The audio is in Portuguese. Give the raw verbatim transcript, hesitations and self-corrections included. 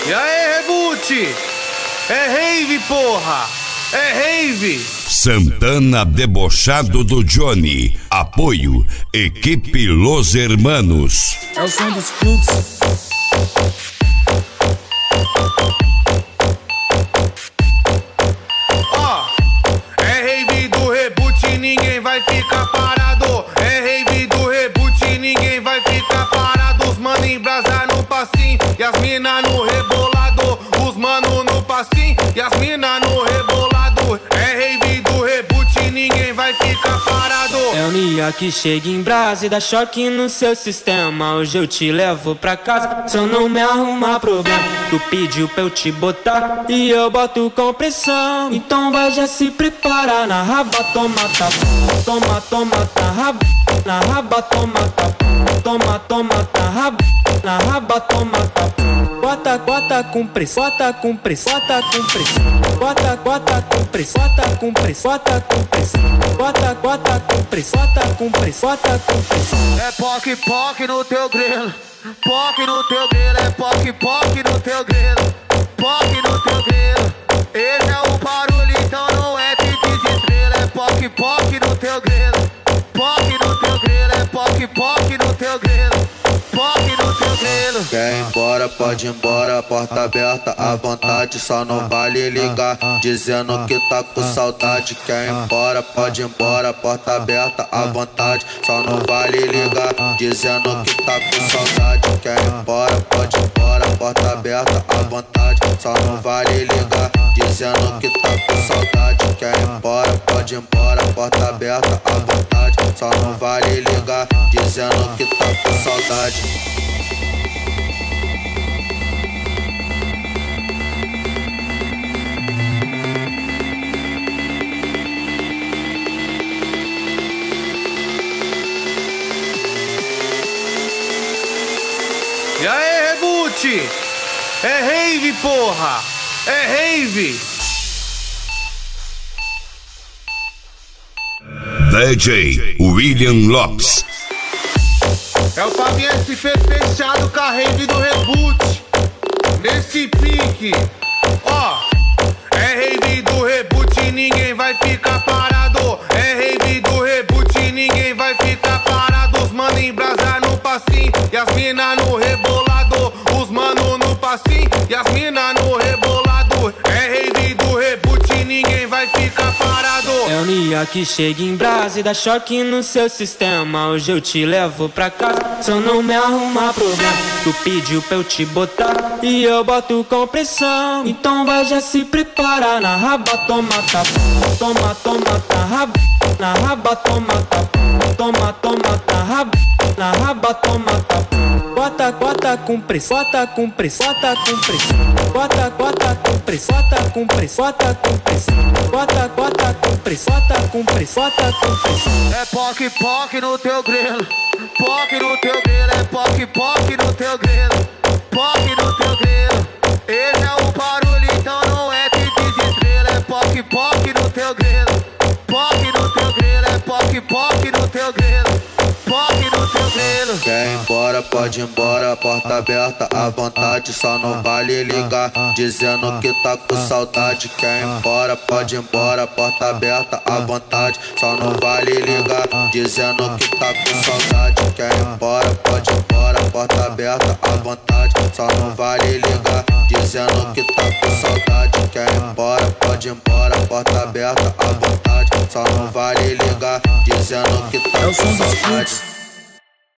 E aí, Reboot? É rave, porra! É rave! Santana debochado do Johnny. Apoio, equipe Los Hermanos. É o som dos fluxos. Ó, é rave do Reboot, ninguém vai ficar parado. É rave do Reboot, ninguém vai ficar parado. Os mano em brasa no passinho e as mina no rebolado. Os mano no passinho e as mina no rebolado. É rave do Reboot, ninguém vai ficar parado. É o Nia que chega em brasa e dá choque no seu sistema. Hoje eu te levo pra casa, só não me arrumar problema. Tu pediu pra eu te botar e eu boto com pressão. Então vai já se prepara. Na raba toma tapa, toma, toma, tá raba. Na raba toma tapa, toma, toma, tá raba. Na raba toma tapa. Bota, bota com pressão, bota com pressão, bota com pressão. Bota, bota com pressão, bota com pressão, bota com pressão. Bota, bota com pressão, bota com pressão, bota com pressão. É poc, poc no teu grelo, poc no teu grelo, é poc, poc no teu grelo, poc no teu grelo. Esse é o barulho, então não é pique de estrela. É poc, poc no teu grelo, poc no teu grelo, é poc, poc no teu grelo, poc no teu grelo. Quer ir embora, pode ir embora, porta aberta à vontade, só não vale ligar, dizendo que tá com saudade. Quer ir embora, pode ir embora, porta aberta à vontade, só não vale ligar, dizendo que tá com saudade. Quer ir embora, pode ir embora, porta aberta à vontade, só não vale ligar, dizendo que tá com saudade. Quer ir embora, pode ir embora, porta aberta à vontade, só não vale ligar, dizendo que tá com saudade. E aí, Reboot? É rave, porra! É rave! D J William Lopes. É o Fabinho S P fechado com a rave do Reboot. Nesse pique, ó. É rave do Reboot, ninguém vai ficar parado. É rave do Reboot, ninguém vai ficar parado. Os mano em brasa no passinho e as mina no rebolado. Os mano no passinho e as mina no rebolado. É rave do Reboot, ninguém vai ficar parado. É o Nia que chega em brasa e dá choque no seu sistema. Hoje eu te levo pra casa, só não me arrumar problema. Tu pediu pra eu te botar e eu boto com pressão. Então vai já se prepara. Na raba toma tapa, toma, toma, tá raba. Na raba toma tapa, toma, toma, tá raba. Na raba toma tapa. Bota, bota com pressão, bota com pressão, bota com pressão. Bota, bota com pressão, bota com pressão, bota com pressão. Bota, bota com pressão, bota com pressão, bota com pressão. É poc, poc no teu grelo, poc no teu grelo, é poc, poc no teu grelo, poc no teu grelo. Esse é o barulho, então não é pique de estrela. É poc, poc no teu grelo, poc no teu grelo, é poc, poc no teu grelo, poc no teu grelo. Quer ir embora, pode ir embora, porta aberta à vontade, só não vale ligar, dizendo que tá com saudade. Quer ir embora, pode ir embora, porta aberta à vontade, só não vale ligar, dizendo que tá com saudade. Quer ir embora, pode ir embora, porta aberta à vontade, só não vale ligar, dizendo que tá com saudade. Quer ir embora, pode ir embora, porta aberta à vontade, só não vale ligar, dizendo que tá É o som com dos saudade. fluxos.